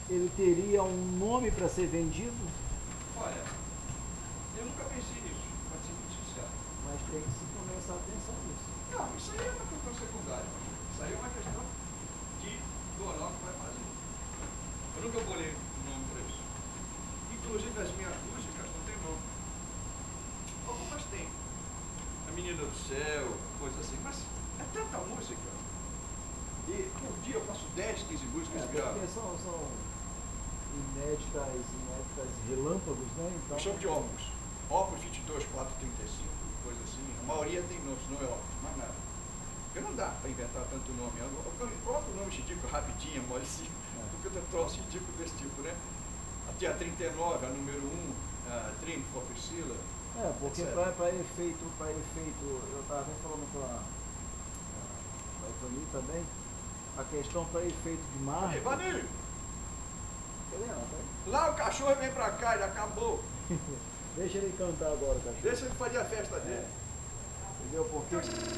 ele teria um nome para ser vendido? Olha, eu nunca pensei nisso, para ser muito sincero. Mas tem que se começar a pensar nisso. Não, isso aí é uma questão secundária. Isso aí é uma questão de donar o que vai fazer. Eu nunca bolei um nome para isso. Inclusive as minhas músicas não tem nome. Algumas tem. A Menina do Céu, coisa assim, mas é tanta música. E por dia eu faço 10, 15 músicas e gravo. Porque são inéditas relâmpagos, né? Então, Eu chamo de Opus. Opus 22, 4, 35, coisa assim. A maioria tem nomes, não é Opus, mais nada. Porque não dá para inventar tanto nome. Eu coloco o nome ridículo rapidinho, molezinho, porque eu troço ridículo desse tipo, né? Até a 39, a número 1, a Trim, for Priscila. porque para efeito, eu estava até falando com a Tony também, a questão para efeito de marca. Vanille, Cadê ela? Tá aí? lá o cachorro vem pra cá, ele acabou. Deixa ele cantar agora, cachorro. Deixa ele fazer a festa dele. Entendeu? Porque